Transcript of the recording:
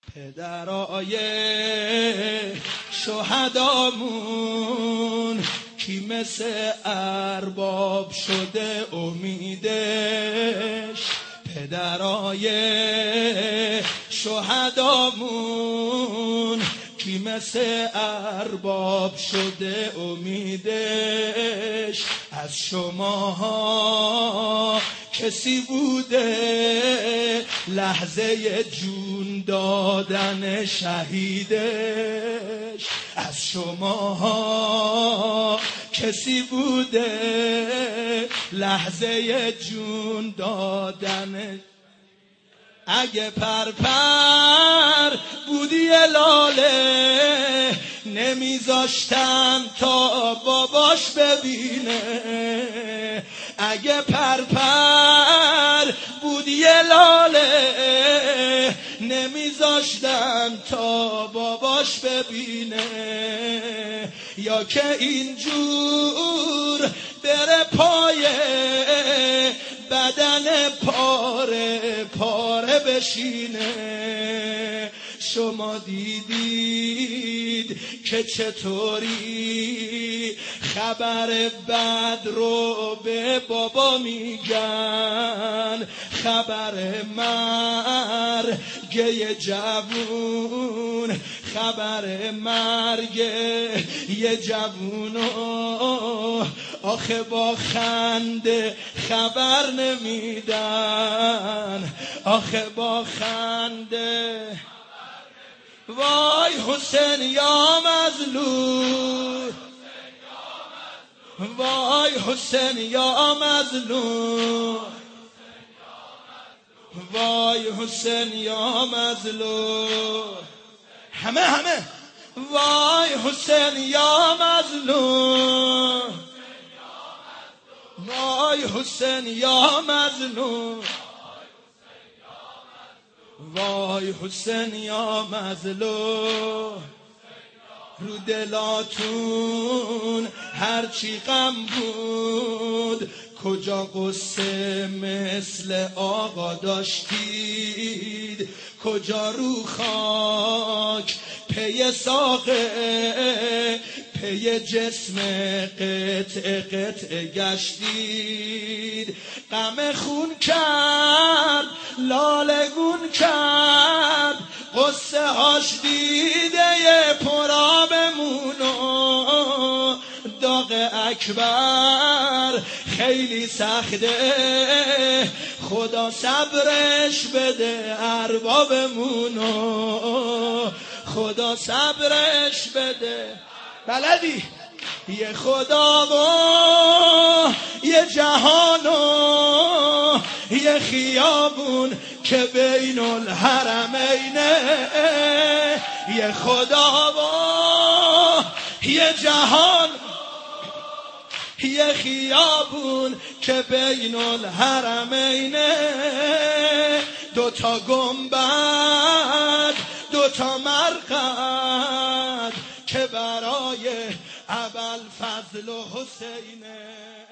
پدرای شهدامون کی مثل ارباب شده امیدش، پدرای شهدامون کی مثل ارباب شده امیدش. از شماها کسی بوده لحظه جون دادن شهیدش، از شماها کسی بوده لحظه جون دادن. اگه پرپر بودی لاله نمیذاشتن تا باباش ببینه، اگه پرپر بودی لاله نمیذاشتن تا باباش ببینه. یا که اینجور بره پایه بدن پاره پاره بشینه. شما دیدید که چطوری خبر بد رو به بابا میگن، خبر مرگ یه جوون، خبر مرگ یه جوونو آخه با خنده خبر نمیدن، آخه با خنده. وای حسین یا مظلوم، وای حسین یا مظلوم، وای حسین یا مظلوم. همه وای حسین یا مظلوم، وای حسین یا مظلوم، وای حسین یا مظلوم. رو دلاتون هرچی غم بود کجا قصه مثل آقا داشتید، کجا رو خاک پی ساقه پی جسم قطع قطع گشتید. غم خون کرد لالگون کرد قصه هاش دیده پرابمونو. داغ اکبر خیلی سخته خدا صبرش بده اربابمونو، خدا صبرش بده. بلدی یه خدا و یه جهان و یه خیابون که بین الحرمینه، یه خدا و یه جهان یه خیابون که بین الحرمینه. دوتا گنبد دوتا مرقد که برای ابوالفضل و حسینه.